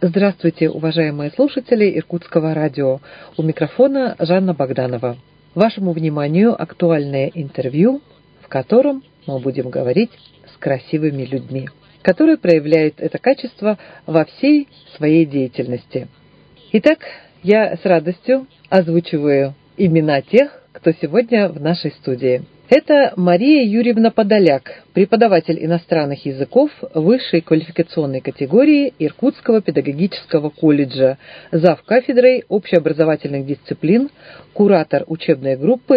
Здравствуйте, уважаемые слушатели Иркутского радио. У микрофона Жанна Богданова. Вашему вниманию актуальное интервью, в котором мы будем говорить с красивыми людьми, которые проявляют это качество во всей своей деятельности. Итак, я с радостью озвучиваю имена тех, кто сегодня в нашей студии. Это Мария Юрьевна Подоляк, преподаватель иностранных языков высшей квалификационной категории Иркутского педагогического колледжа, завкафедрой общеобразовательных дисциплин, куратор учебной группы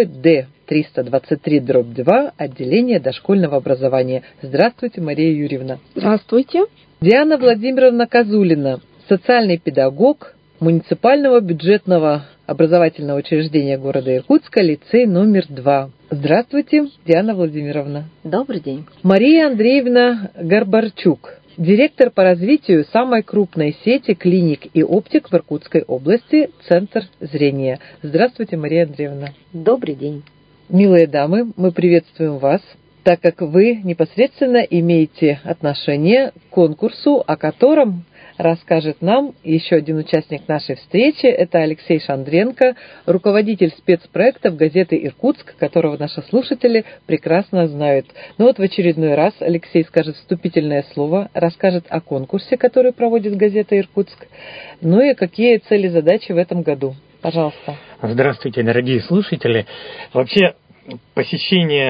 Д-323/2 отделения дошкольного образования. Здравствуйте, Мария Юрьевна. Здравствуйте. Диана Владимировна Козулина, социальный педагог муниципального бюджетного образовательного учреждения города Иркутска, лицей номер 2. Здравствуйте, Диана Владимировна. Добрый день. Мария Андреевна Горбарчук, директор по развитию самой крупной сети клиник и оптик в Иркутской области, Центр зрения. Здравствуйте, Мария Андреевна. Добрый день. Милые дамы, мы приветствуем вас, так как вы непосредственно имеете отношение к конкурсу, о котором расскажет нам еще один участник нашей встречи. Это Алексей Шандренко, руководитель спецпроектов газеты «Иркутск», которого наши слушатели прекрасно знают. Но вот в очередной раз Алексей скажет вступительное слово, расскажет о конкурсе, который проводит газета «Иркутск», ну и какие цели и задачи в этом году. Пожалуйста. Здравствуйте, дорогие слушатели. Вообще, посещение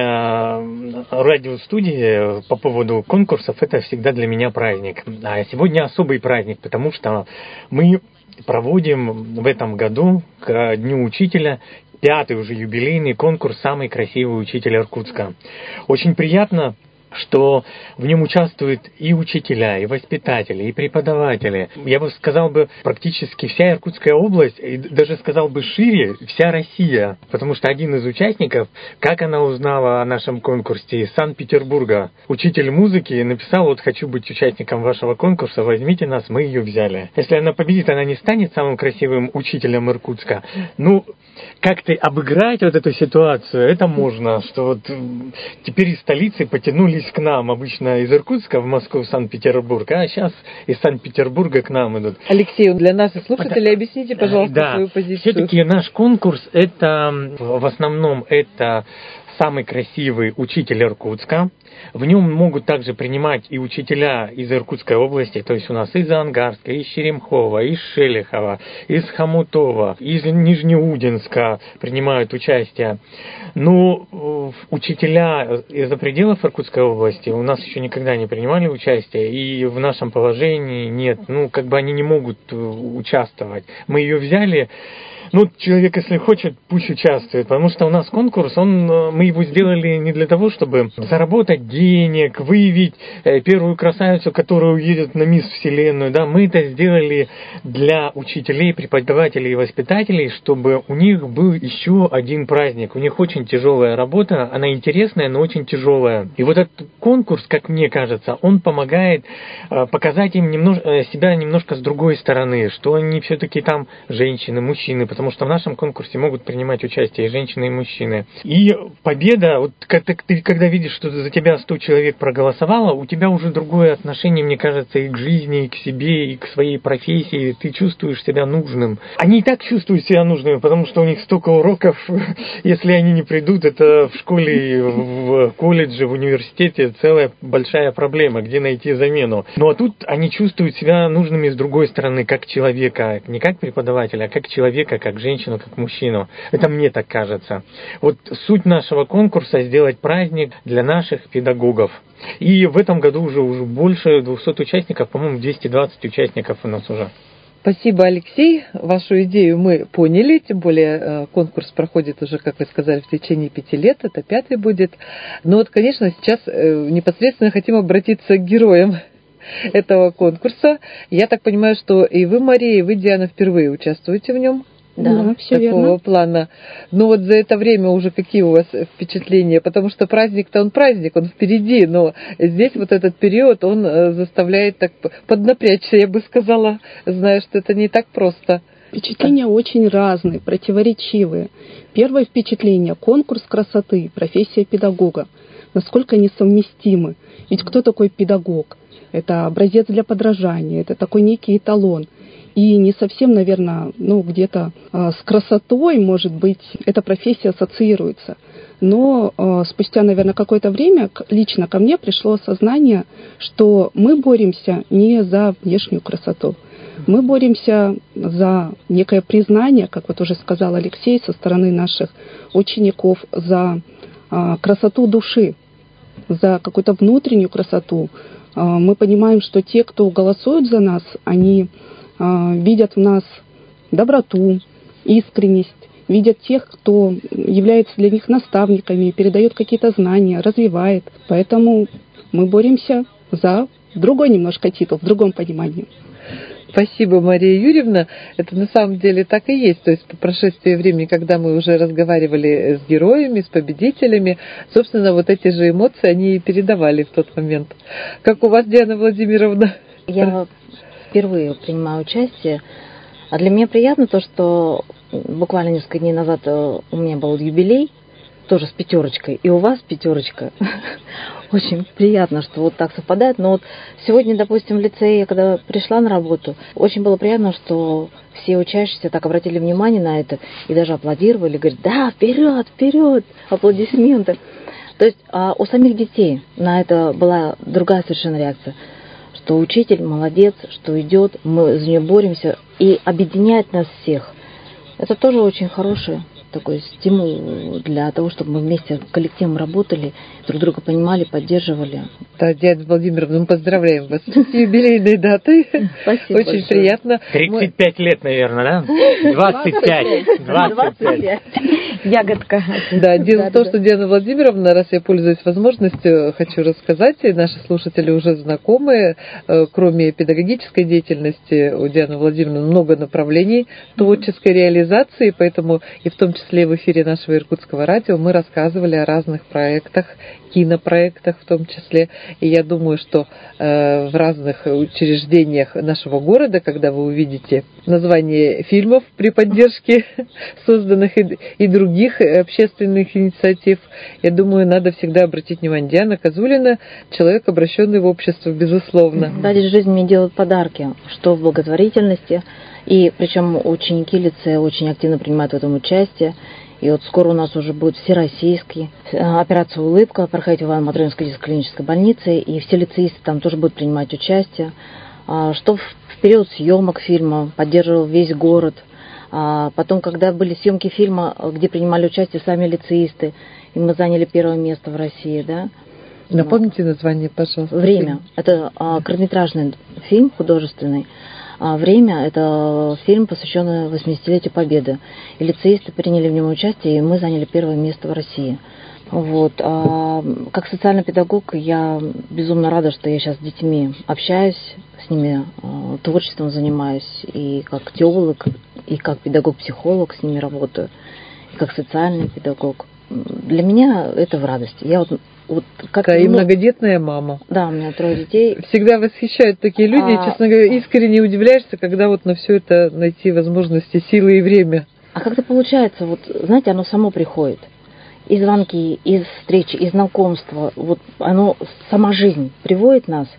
радиостудии по поводу конкурсов – это всегда для меня праздник. А сегодня особый праздник, потому что мы проводим в этом году к Дню Учителя 5-й уже юбилейный конкурс «Самый красивый учитель Иркутска». Очень приятно, что в нем участвуют и учителя, и воспитатели, и преподаватели. Я бы сказал практически вся Иркутская область, и даже сказал бы шире, вся Россия. Потому что один из участников, как она узнала о нашем конкурсе, из Санкт-Петербурга, учитель музыки, написал: вот хочу быть участником вашего конкурса, возьмите нас, мы ее взяли. Если она победит, она не станет самым красивым учителем Иркутска. Как-то обыграть вот эту ситуацию, это можно, что вот теперь из столицы потянулись к нам, обычно из Иркутска в Москву, в Санкт-Петербург, а сейчас из Санкт-Петербурга к нам идут. Алексей, для наших слушателей объясните, пожалуйста, свою позицию. Все-таки наш конкурс, это в основном это самый красивый учитель Иркутска. В нем могут также принимать и учителя из Иркутской области, то есть у нас из Ангарска, из Черемхова, из Шелехова, из Хомутова, из Нижнеудинска принимают участие. Но учителя из-за пределов Иркутской области у нас еще никогда не принимали участие, и в нашем положении нет, они не могут участвовать. Мы ее взяли. Человек, если хочет, пусть участвует, потому что у нас конкурс, мы его сделали не для того, чтобы заработать денег, выявить первую красавицу, которая уедет на Мисс Вселенную, да, мы это сделали для учителей, преподавателей и воспитателей, чтобы у них был еще один праздник. У них очень тяжелая работа, она интересная, но очень тяжелая. И вот этот конкурс, как мне кажется, он помогает показать им себя немножко с другой стороны, что они все-таки там женщины, мужчины, потому что в нашем конкурсе могут принимать участие и женщины, и мужчины. И победа, вот ты когда видишь, что за тебя 100 человек проголосовало, у тебя уже другое отношение, мне кажется, и к жизни, и к себе, и к своей профессии. Ты чувствуешь себя нужным. Они и так чувствуют себя нужными, потому что у них столько уроков, если они не придут, это в школе, в колледже, в университете целая большая проблема, где найти замену. А тут они чувствуют себя нужными с другой стороны, как человека, не как преподавателя, а как человека, как женщину, как мужчину. Это мне так кажется. Вот суть нашего конкурса — сделать праздник для наших педагогов. И в этом году уже больше 200 участников, по-моему, 220 участников у нас уже. Спасибо, Алексей. Вашу идею мы поняли, тем более конкурс проходит уже, как вы сказали, в течение 5 лет, это 5-й будет. Но конечно, сейчас непосредственно хотим обратиться к героям этого конкурса. Я так понимаю, что и вы, Мария, и вы, Диана, впервые участвуете в нем. Да, все такого верно. Плана. Но за это время уже какие у вас впечатления? Потому что праздник-то он праздник, он впереди, но здесь вот этот период, он заставляет так поднапрячься, я бы сказала, зная, что это не так просто. Впечатления очень разные, противоречивые. Первое впечатление — конкурс красоты, профессия педагога. Насколько они совместимы. Ведь кто такой педагог? Это образец для подражания, это такой некий эталон. И не совсем, наверное, где-то с красотой, может быть, эта профессия ассоциируется. Но спустя, наверное, какое-то время лично ко мне пришло осознание, что мы боремся не за внешнюю красоту. Мы боремся за некое признание, как вот уже сказал Алексей, со стороны наших учеников, за красоту души, за какую-то внутреннюю красоту. Мы понимаем, что те, кто голосуют за нас, они видят в нас доброту, искренность, видят тех, кто является для них наставниками, передает какие-то знания, развивает. Поэтому мы боремся за другой немножко титул, в другом понимании. Спасибо, Мария Юрьевна. Это на самом деле так и есть. То есть по прошествии времени, когда мы уже разговаривали с героями, с победителями, собственно, вот эти же эмоции они и передавали в тот момент. Как у вас, Диана Владимировна? Я впервые принимаю участие. А для меня приятно то, что буквально несколько дней назад у меня был юбилей, тоже с 5, и у вас 5. Очень приятно, что вот так совпадает. Но вот сегодня, допустим, в лицее, когда пришла на работу, очень было приятно, что все учащиеся так обратили внимание на это и даже аплодировали, говорят, да, вперед, вперед, аплодисменты. То есть у самих детей на это была другая совершенно реакция, что учитель молодец, что идет, мы за нее боремся и объединяет нас всех. Это тоже очень хороший такой стимул для того, чтобы мы вместе коллективом работали, друг друга понимали, поддерживали. Да, Диана Владимировна, мы поздравляем вас с юбилейной датой. Спасибо. Очень приятно. 35 лет, наверное, да? 25. Ягодка. Да, дело в том, что Диана Владимировна, раз я пользуюсь возможностью, хочу рассказать, и наши слушатели уже знакомы, кроме педагогической деятельности у Дианы Владимировны много направлений творческой реализации, поэтому и в том числе в эфире нашего Иркутского радио мы рассказывали о разных проектах, кинопроектах в том числе. И я думаю, что в разных учреждениях нашего города, когда вы увидите название фильмов при поддержке созданных и других общественных инициатив, я думаю, надо всегда обратить внимание. Диана Козулина – человек, обращенный в общество, безусловно. Да, здесь жизнь мне делает подарки, что в благотворительности. И причем ученики лицея очень активно принимают в этом участие. И вот скоро у нас уже будет всероссийский операция «Улыбка» проходить в Ивано-Матроинской детской клинической больнице. И все лицеисты там тоже будут принимать участие. Что в период съемок фильма поддерживал весь город. Потом, когда были съемки фильма, где принимали участие сами лицеисты, и мы заняли 1 место в России, да. Напомните название, пожалуйста. «Время». Это короткометражный фильм художественный. «Время» — это фильм, посвященный 80-летию Победы. И лицеисты приняли в нем участие, и мы заняли 1 место в России. Вот. Как социальный педагог я безумно рада, что я сейчас с детьми общаюсь, с ними творчеством занимаюсь, и как теолог, и как педагог-психолог с ними работаю, и как социальный педагог. Для меня это в радость. Я вот как и многодетная мама. Да, у меня 3 детей. Всегда восхищают такие люди, честно говоря, искренне удивляешься, когда вот на все это найти возможности, силы и время. А как-то получается, вот знаете, оно само приходит. И звонки, и встречи, и знакомства. Вот оно, сама жизнь приводит нас,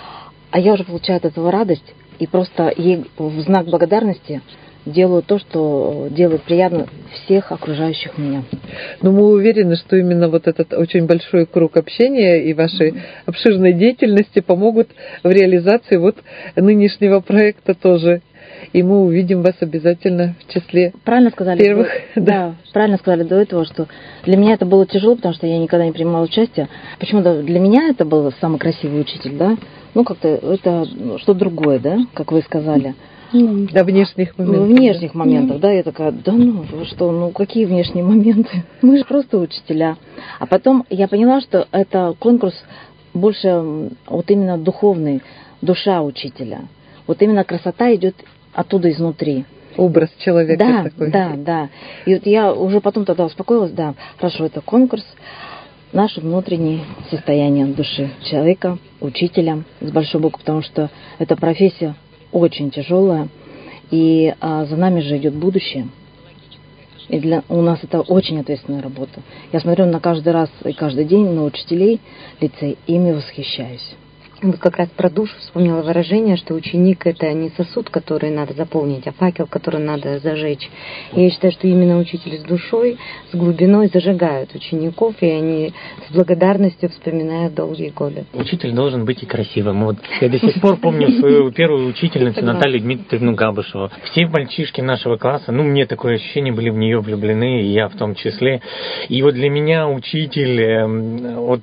а я уже получаю от этого радость, и просто ей в знак благодарности делаю то, что делает приятно всех окружающих меня. Но мы уверены, что именно вот этот очень большой круг общения и вашей обширной деятельности помогут в реализации вот нынешнего проекта тоже. И мы увидим вас обязательно в числе правильно сказали, первых. Да, правильно сказали до этого, что для меня это было тяжело, потому что я никогда не принимала участие. Почему-то для меня это был самый красивый учитель, да? Как-то это что-то другое, да, как вы сказали. До внешних моментов. Внешних моментов, да, я такая, вы что, какие внешние моменты? Мы же просто учителя. А потом я поняла, что это конкурс больше вот именно духовный, душа учителя. Вот именно красота идет оттуда изнутри. Образ человека такой. Да. И вот я уже потом тогда успокоилась, да, хорошо, это конкурс, наше внутреннее состояние души человека, учителя с большой буквы, потому что эта профессия очень тяжелая, и за нами же идет будущее. И у нас это очень ответственная работа. Я смотрю на каждый раз и каждый день на учителей лицей, ими восхищаюсь. Вот как раз про душу вспомнила выражение, что ученик — это не сосуд, который надо заполнить, а факел, который надо зажечь. И я считаю, что именно учитель с душой, с глубиной зажигают учеников, и они с благодарностью вспоминают долгие годы. Учитель должен быть и красивым. Вот я до сих пор помню свою первую учительницу Наталью Дмитриевну Габышеву. Все мальчишки нашего класса, мне такое ощущение, были в нее влюблены, и я в том числе. И вот для меня учитель от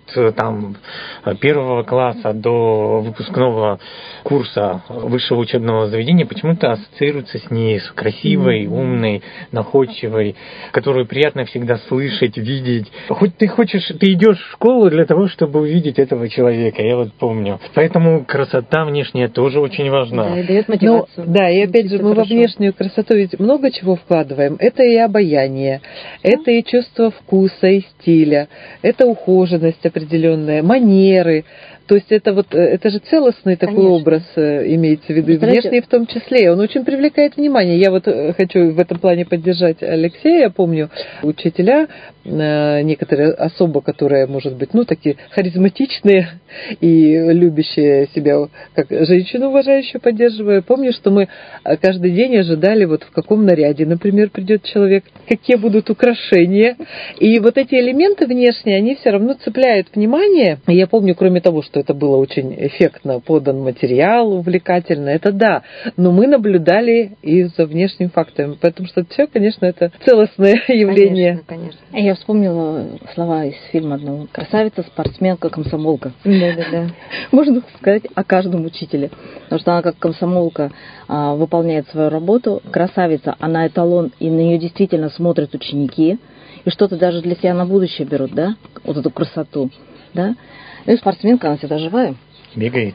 первого класса до выпускного курса высшего учебного заведения почему-то ассоциируется с ней, с красивой, умной, находчивой, которую приятно всегда слышать, видеть. Хоть ты идешь в школу для того, чтобы увидеть этого человека, я вот помню. Поэтому красота внешняя тоже очень важна. Да, и дает мотивацию. И опять же, мы во внешнюю красоту ведь много чего вкладываем. Это и обаяние, это и чувство вкуса и стиля, это ухоженность определенная, манеры. То есть это же целостный такой образ имеется в виду, и внешний в том числе. Он очень привлекает внимание. Я хочу в этом плане поддержать Алексея. Я помню учителя, некоторые особо, которые, может быть, такие харизматичные и любящие себя как женщину уважающую, поддерживая. Помню, что мы каждый день ожидали, в каком наряде, например, придет человек, какие будут украшения. И эти элементы внешние, они все равно цепляют внимание. И я помню, кроме того, что это было очень эффектно подан материал, увлекательно, это да. Но мы наблюдали и за внешним фактом. Поэтому что все, конечно, это целостное явление. Конечно. Я вспомнила слова из фильма одного. Красавица, спортсменка, комсомолка. Да. Можно сказать о каждом учителе. Потому что она как комсомолка выполняет свою работу. Красавица, она эталон, и на нее действительно смотрят ученики. И что-то даже для себя на будущее берут, да? Вот эту красоту, да? И спортсменка, она всегда живая. Бегает.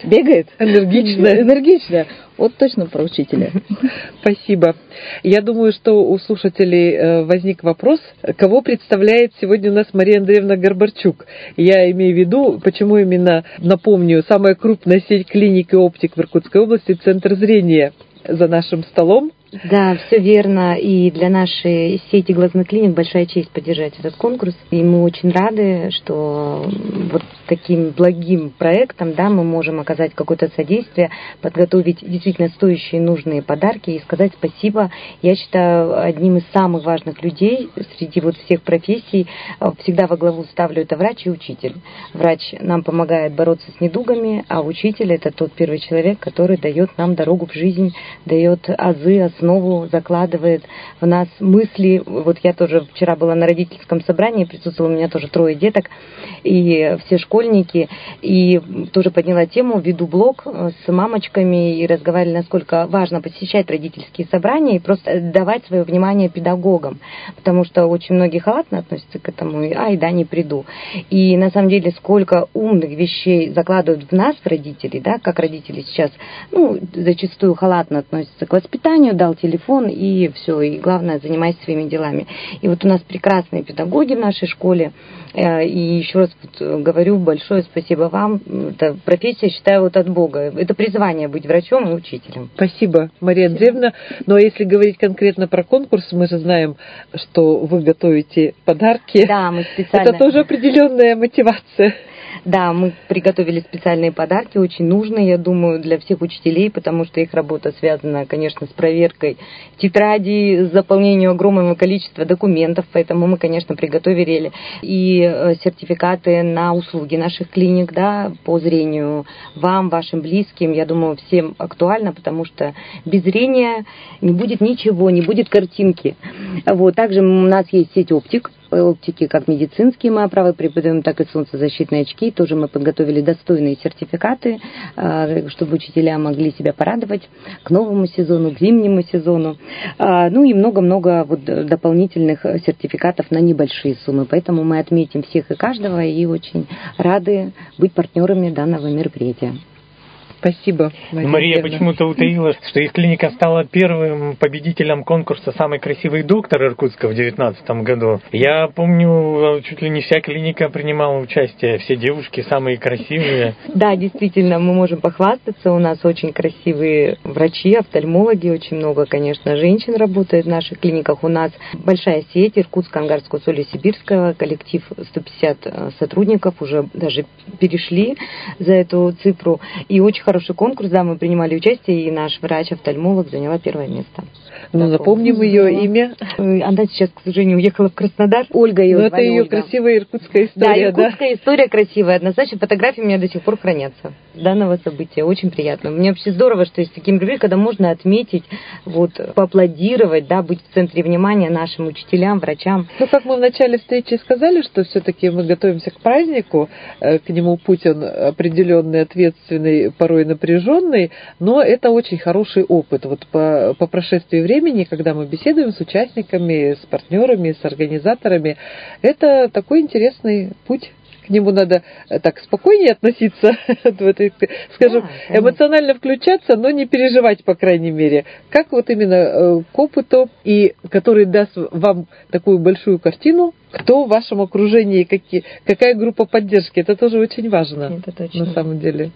Энергичная. Вот точно про учителя. Спасибо. Я думаю, что у слушателей возник вопрос, кого представляет сегодня у нас Мария Андреевна Горбарчук. Я имею в виду, почему именно, напомню, самая крупная сеть клиник и оптик в Иркутской области, Центр зрения, за нашим столом. Да, все верно. И для нашей сети глазных клиник большая честь поддержать этот конкурс. И мы очень рады, что вот таким благим проектом, мы можем оказать какое-то содействие, подготовить действительно стоящие нужные подарки и сказать спасибо. Я считаю, одним из самых важных людей среди всех профессий, всегда во главу ставлю, это врач и учитель. Врач нам помогает бороться с недугами, а учитель — это тот первый человек, который дает нам дорогу в жизнь, дает азы, основу, закладывает в нас мысли. Вот я тоже вчера была на родительском собрании, присутствовала у меня тоже 3 деток, и все школьники, и тоже подняла тему, веду блог с мамочками и разговаривали, насколько важно посещать родительские собрания и просто давать свое внимание педагогам, потому что очень многие халатно относятся к этому, не приду. И на самом деле сколько умных вещей закладывают в нас, в родителей, как родители сейчас, зачастую халатно относятся к воспитанию, дал телефон и все, и главное, занимайся своими делами. И у нас прекрасные педагоги в нашей школе, и еще раз говорю большое спасибо вам. Это профессия, считаю, от Бога. Это призвание быть врачом и учителем. Спасибо, Мария Андреевна. Ну, а если говорить конкретно про конкурс, мы же знаем, что вы готовите подарки. Да, мы специально... Это тоже определенная мотивация. Да, мы приготовили специальные подарки, очень нужные, я думаю, для всех учителей, потому что их работа связана, конечно, с проверкой тетрадей, с заполнением огромного количества документов, поэтому мы, конечно, приготовили и сертификаты на услуги наших клиник, по зрению вам, вашим близким, я думаю, всем актуально, потому что без зрения не будет ничего, не будет картинки. Также у нас есть сеть оптики, как медицинские мы оправы преподаем, так и солнцезащитные очки. Тоже мы подготовили достойные сертификаты, чтобы учителя могли себя порадовать к новому сезону, к зимнему сезону. И много-много дополнительных сертификатов на небольшие суммы. Поэтому мы отметим всех и каждого и очень рады быть партнерами данного мероприятия. Спасибо, Мария почему-то утаила, что их клиника стала первым победителем конкурса «Самый красивый доктор» Иркутска в 2019 году. Я помню, чуть ли не вся клиника принимала участие, все девушки самые красивые. Да, действительно, мы можем похвастаться, у нас очень красивые врачи, офтальмологи, очень много, конечно, женщин работает в наших клиниках. У нас большая сеть Иркутска, Ангарского, Соли-Сибирского, коллектив 150 сотрудников, уже даже перешли за эту цифру. И очень хороший конкурс, да, мы принимали участие, и наш врач-офтальмолог заняла первое место. Ну, напомним ее имя. Она сейчас, к сожалению, уехала в Краснодар. Ольга ее звали. Это ее Ольга. красивая иркутская история, да? Иркутская история красивая. Однозначно, фотографии у меня до сих пор хранятся данного события. Очень приятно. Мне вообще здорово, что есть такие мероприятия, когда можно отметить, вот, поаплодировать, да, быть в центре внимания нашим учителям, врачам. Ну, как мы в начале встречи сказали, что все-таки мы готовимся к празднику, к нему путь он определенный, ответственный, порой напряженный, но это очень хороший опыт. Вот по прошествии времени, когда мы беседуем с участниками, с партнерами, с организаторами, это такой интересный путь. К нему надо так спокойнее относиться, скажем, эмоционально включаться, но не переживать, по крайней мере. Как вот именно к опыту, и который даст вам такую большую картину, кто в вашем окружении, какая группа поддержки. Это тоже очень важно, это точно. На самом деле.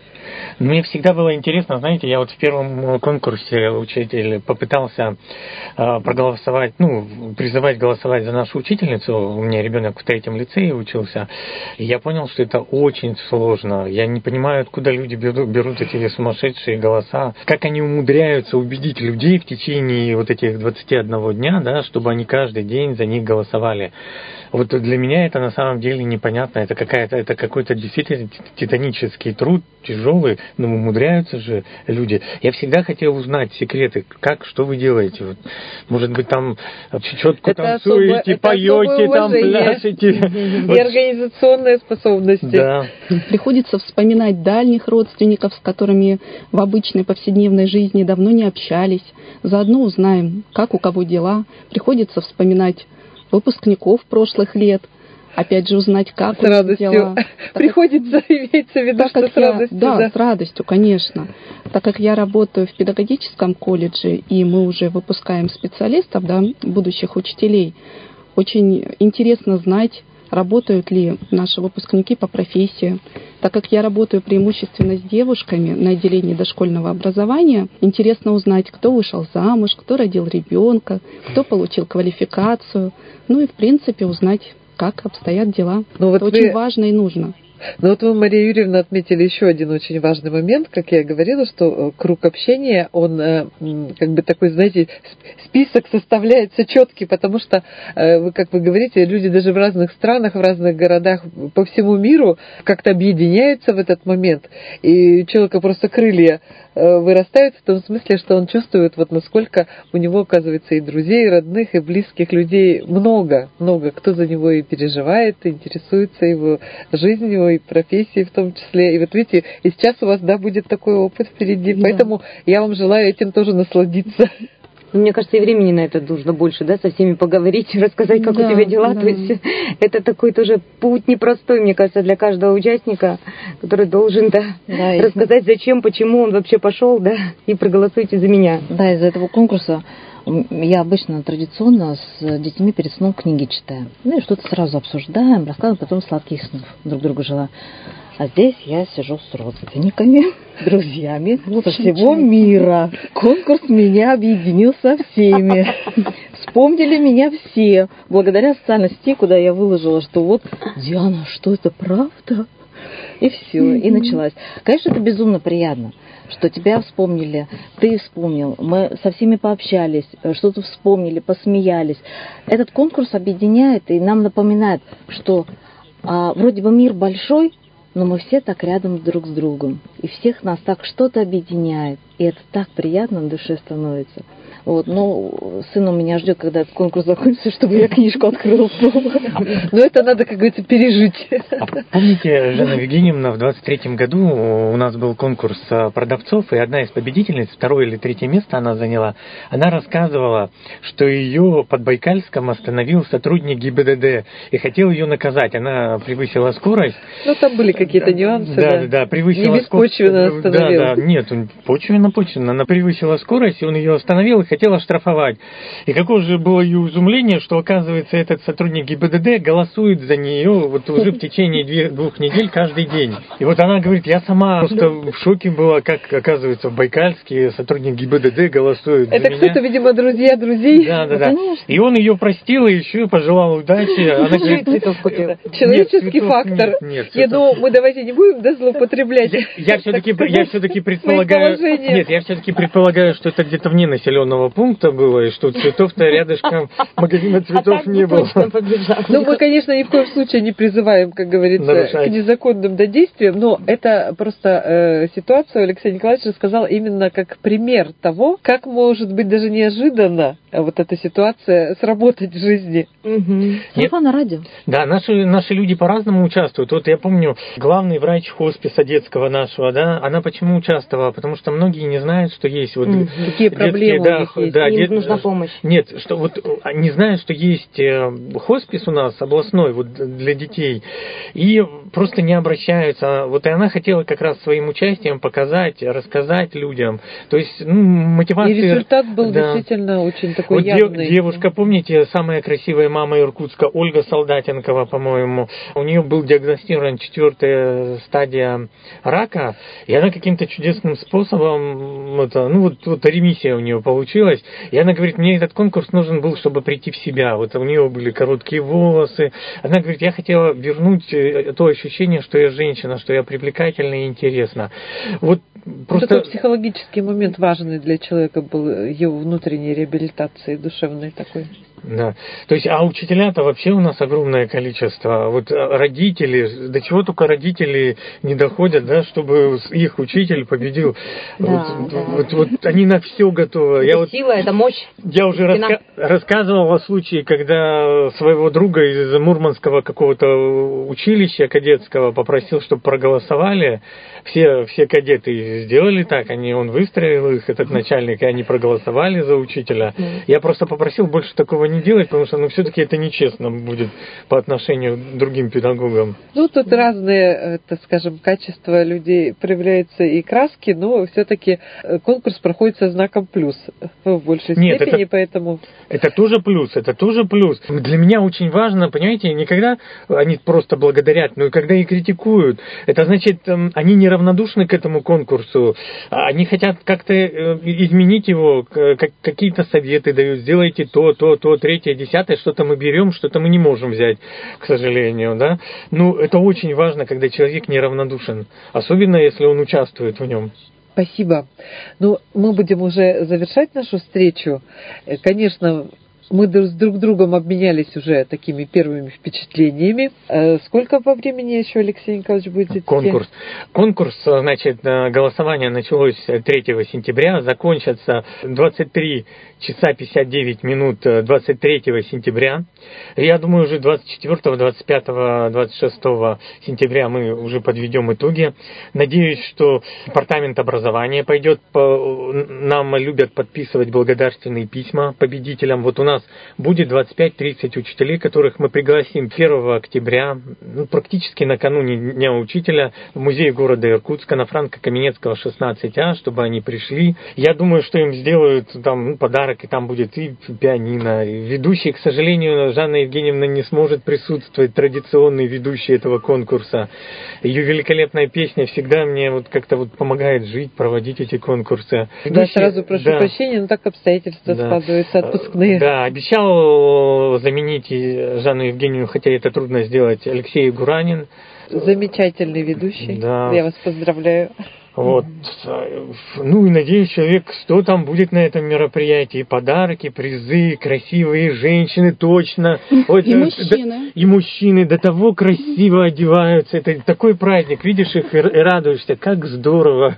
Мне всегда было интересно, знаете, я вот в первом конкурсе учитель попытался проголосовать, призывать голосовать за нашу учительницу. У меня ребенок в 3-м лицее учился, и я понял, что это очень сложно. Я не понимаю, откуда люди берут эти сумасшедшие голоса, как они умудряются убедить людей в течение вот этих 21 дня, да, чтобы они каждый день за них голосовали. Вот для меня это на самом деле непонятно. Это какой-то действительно титанический труд, тяжелый, но умудряются же люди. Я всегда хотел узнать секреты, что вы делаете. Вот, может быть, там чечетку танцуете, поете, там пляшете. И организационные способности. Да. Приходится вспоминать дальних родственников, с которыми в обычной повседневной жизни давно не общались. Заодно узнаем, как у кого дела. Приходится вспоминать выпускников прошлых лет, опять же узнать, как с радостью. Дела. Приходится, имеется в виду, что с радостью. Да, с радостью, конечно. Так как я работаю в педагогическом колледже, и мы уже выпускаем специалистов, да, будущих учителей, очень интересно знать, работают ли наши выпускники по профессии. Так как я работаю преимущественно с девушками на отделении дошкольного образования, интересно узнать, кто вышел замуж, кто родил ребенка, кто получил квалификацию. И, в принципе, узнать, как обстоят дела. Это очень важно и нужно. Но вот вы, Мария Юрьевна, отметили еще один очень важный момент, как я и говорила, что круг общения, он как бы такой, знаете, список составляется четкий, потому что, как вы говорите, люди даже в разных странах, в разных городах по всему миру как-то объединяются в этот момент, и у человека просто крылья вырастают в том смысле, что он чувствует, вот насколько у него, оказывается, и друзей, и родных, и близких людей много, кто за него и переживает, и интересуется его жизнью, и профессией в том числе. И вот видите, и сейчас у вас, будет такой опыт впереди, поэтому я вам желаю этим тоже насладиться. Мне кажется, и времени на это нужно больше, со всеми поговорить, рассказать, как у тебя дела. Да. То есть это такой тоже путь непростой, мне кажется, для каждого участника, который должен рассказать, зачем, почему он вообще пошел, и проголосуйте за меня. Да, из-за этого конкурса я обычно традиционно с детьми перед сном книги читаю. И что-то сразу обсуждаем, рассказываем, потом сладких снов друг другу желаю. А здесь я сижу с родственниками, друзьями со всего мира. Конкурс меня объединил со всеми. Вспомнили меня все. Благодаря социальной сети, куда я выложила, что вот, Диана, что это правда? И все, и началась. Конечно, это безумно приятно, что тебя вспомнили, ты вспомнил, мы со всеми пообщались, что-то вспомнили, посмеялись. Этот конкурс объединяет и нам напоминает, что вроде бы мир большой, но мы все так рядом друг с другом. И всех нас так что-то объединяет. И это так приятно на душе становится. Сын у меня ждет, когда этот конкурс закончится, чтобы я книжку открыла. Но это надо, как говорится, пережить. Помните, Жанна Евгеньевна, в 23-м году у нас был конкурс продавцов, и одна из победительниц, 2-е или 3-е место она заняла, она рассказывала, что ее под Байкальском остановил сотрудник ГИБДД и хотел ее наказать. Она превысила скорость. Там были какие-то нюансы. Да, превысила не беспочвенно остановил. Да, нет, почвенно. Она превысила скорость, и он ее остановил и хотел оштрафовать. И какое же было ее изумление, что, оказывается, этот сотрудник ГИБДД голосует за нее вот уже в течение 2 недель каждый день. И вот она говорит, я сама просто в шоке была, как, оказывается, в Байкальске сотрудник ГИБДД голосует за меня. Это кто-то, видимо, друзья друзей. Да. И он ее простил и еще пожелал удачи. Она говорит, человеческий фактор. Нет, я думаю, мы давайте не будем злоупотреблять. Я все-таки предполагаю, что это где-то вне населенного пункта было, и что цветов-то рядышком магазина цветов не было. Ну, мы, конечно, ни в коем случае не призываем, как говорится, к незаконным действиям, но это просто ситуацию Алексей Николаевич рассказал именно как пример того, как может быть даже неожиданно вот эта ситуация сработать в жизни. Сарафанное радио. Да, наши люди по-разному участвуют. Вот я помню, главный врач хосписа детского нашего, да, она почему участвовала? Потому что многие не знают, что есть вот какие проблемы у них есть. Им нужна помощь. Нет, что вот не знают, что есть хоспис у нас областной вот для детей, и просто не обращаются. Вот и она хотела как раз своим участием показать, рассказать людям. То есть, мотивация... И результат был действительно очень такой вот явный. Девушка, помните, самая красивая мама Иркутска, Ольга Солдатенкова, по-моему, у нее был диагностирован 4-я стадия рака, и она каким-то чудесным способом, ремиссия у нее получилась, и она говорит, мне этот конкурс нужен был, чтобы прийти в себя. Вот у нее были короткие волосы. Она говорит, я хотела вернуть то ощущение, что я женщина, что я привлекательна и интересна. Вот просто... Такой психологический момент важный для человека был, его внутренней реабилитации душевной такой. Да. То есть, а учителя-то вообще у нас огромное количество. Вот родители, до чего только родители не доходят, да, чтобы их учитель победил. Да, вот они на все готовы. Это сила, это мощь. Я уже рассказывал о случае, когда своего друга из Мурманского какого-то училища кадетского попросил, чтобы проголосовали. Все кадеты сделали так, он выстроил их, этот начальник, и они проголосовали за учителя. Я просто попросил больше такого не делать, потому что, все-таки это нечестно будет по отношению к другим педагогам. Тут разные, так скажем, качества людей проявляются и краски, но все-таки конкурс проходит со знаком плюс в большей степени, поэтому... Это тоже плюс. Для меня очень важно, понимаете, не когда они просто благодарят, но и когда и критикуют. Это значит, они не равнодушны к этому конкурсу, они хотят как-то изменить его, какие-то советы дают, сделайте то, 3-е, 10-е, что-то мы берем, что-то мы не можем взять, к сожалению, да. Это очень важно, когда человек неравнодушен, особенно если он участвует в нем. Спасибо. Мы будем уже завершать нашу встречу. Конечно, мы друг с другом обменялись уже такими первыми впечатлениями. Сколько по времени еще, Алексей Николаевич, будет идти? Конкурс, значит, голосование началось 3 сентября, закончится 23 часа 59 минут 23 сентября. Я думаю, уже 24, 25, 26 сентября мы уже подведем итоги. Надеюсь, что департамент образования пойдет. Нам любят подписывать благодарственные письма победителям. Вот у нас будет 25-30 учителей, которых мы пригласим 1 октября, практически накануне Дня учителя, в музей города Иркутска на Франко-Каменецкого 16А, чтобы они пришли. Я думаю, что им сделают там подарок, и там будет и пианино. Ведущий, к сожалению, Жанна Евгеньевна не сможет присутствовать, традиционный ведущий этого конкурса. Ее великолепная песня всегда мне как-то помогает жить, проводить эти конкурсы. Да, сразу прошу прощения, но так обстоятельства складываются отпускные. Да, обещал заменить Жанну Евгеньевну, хотя это трудно сделать, Алексей Гуранин. Замечательный ведущий. Да. Я вас поздравляю. Вот. И надеюсь, человек 100 там будет на этом мероприятии. Подарки, призы, красивые женщины, точно. И мужчины. И мужчины до того красиво одеваются. Это такой праздник. Видишь их и радуешься. Как здорово,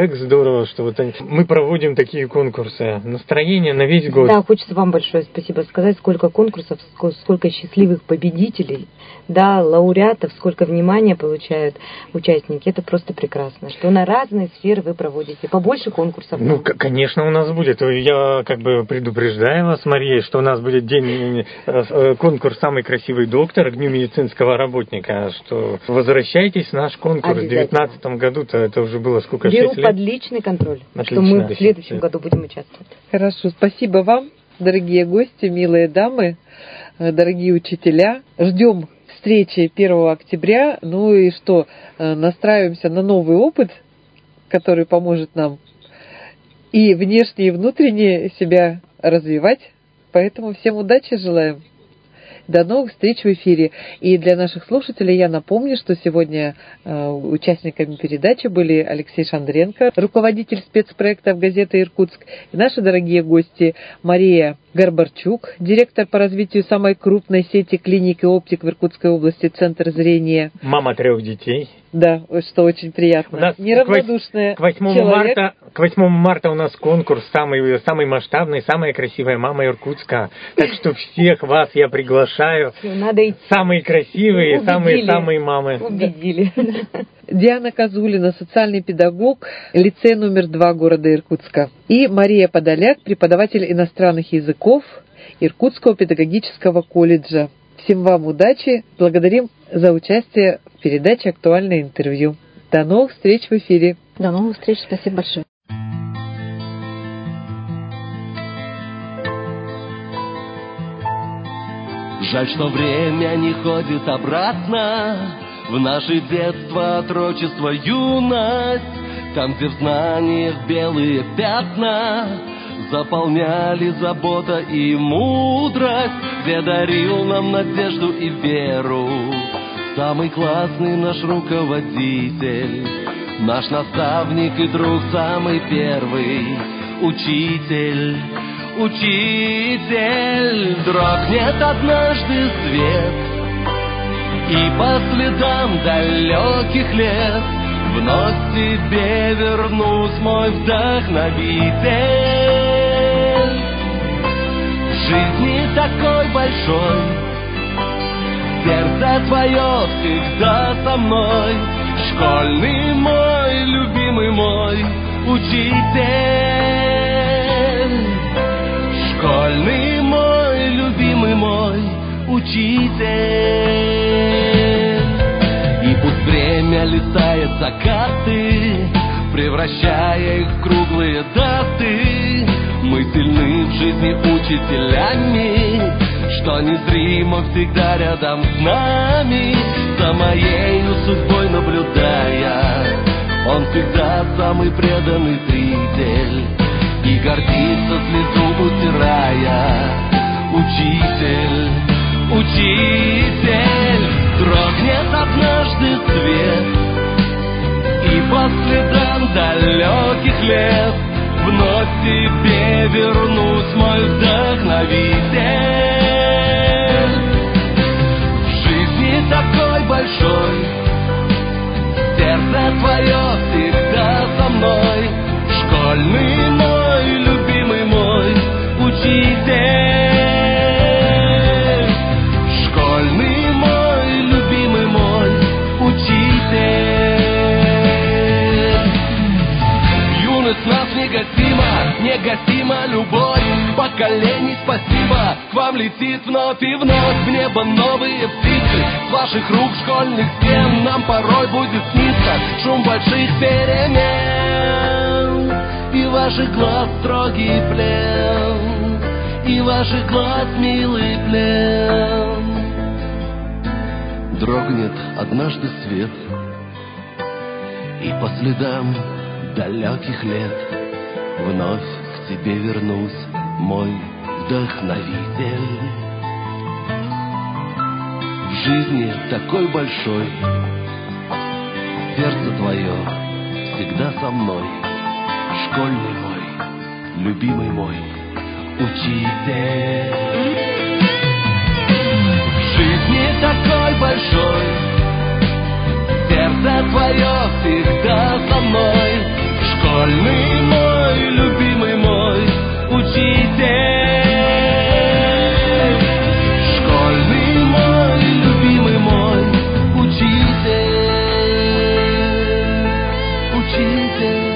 что мы проводим такие конкурсы. Настроение на весь год. Да, хочется вам большое спасибо сказать. Сколько конкурсов, сколько счастливых победителей, да, лауреатов, сколько внимания получают участники. Это просто прекрасно. Что на разные сферы вы проводите? Побольше конкурсов? Ну, конечно, у нас будет. Я как бы предупреждаю вас, Мария, что у нас будет конкурс «Самый красивый доктор» к Дню медицинского работника. Что возвращайтесь в наш конкурс. В 2019 году-то это уже было сколько? 6 лет? Беру под личный контроль, Отлично. что мы в следующем году будем участвовать. Хорошо, спасибо вам, дорогие гости, милые дамы, дорогие учителя. Ждем встречи 1 октября. Ну и что, настраиваемся на новый опыт, который поможет нам и внешне, и внутренне себя развивать. Поэтому всем удачи желаем. До новых встреч в эфире. И для наших слушателей я напомню, что сегодня участниками передачи были Алексей Шандренко, руководитель спецпроектов газеты «Иркутск», и наши дорогие гости Мария Горбарчук, директор по развитию самой крупной сети клиник и оптик в Иркутской области «Центр зрения». Мама 3 детей. Да, что очень приятно. У нас неравнодушная к 8 марта у нас конкурс самый масштабный, самая красивая мама Иркутска. Так что всех вас я приглашаю. Надо идти. Самые красивые, самые мамы. Убедили. Диана Козулина, социальный педагог, лицей номер 2 города Иркутска. И Мария Подоляк, преподаватель иностранных языков Иркутского педагогического колледжа. Всем вам удачи. Благодарим за участие в передаче «Актуальное интервью». До новых встреч в эфире. До новых встреч. Спасибо большое. Жаль, что время не ходит обратно в наше детство, отрочество, юность. Там, где в знаниях белые пятна заполняли забота и мудрость, где дарил нам надежду и веру самый классный наш руководитель, наш наставник и друг, самый первый учитель. Учитель, дрогнет однажды свет, и по следам далеких лет вновь к тебе вернусь, мой вдохновитель. В жизни такой большой, сердце твое всегда со мной, школьный мой, любимый мой учитель. Школьный мой, любимый мой учитель. И пусть время листает закаты, превращая их в круглые даты, мы сильны в жизни учителями, что незримо всегда рядом с нами, за моей судьбой наблюдая. Он всегда самый преданный зритель и гордится, слезу утирая. Учитель, учитель, дрогнет однажды свет, и по следам далеких лет вновь к тебе вернусь, мой вдохновитель. В жизни такой большой, сердце твое всегда со мной, школьный мой, любимый мой учитель. Школьный мой, любимый мой учитель. Юность нас негасима любовь поколений, спасибо. К вам летит вновь и вновь в небо новые птицы. С ваших рук школьных стен нам порой будет сниться шум больших перемен. И ваших глаз строгий плен, и ваших глаз милый плен. Дрогнет однажды свет, и по следам далеких лет вновь к тебе вернусь, мой вдохновитель. В жизни такой большой, сердце твое всегда со мной, школьный мой, любимый мой учитель. В жизни такой большой, сердце твое всегда со мной, школьный мой, любимый мой учитель. Школьный мой, любимый мой учитель. Учитель. ветер.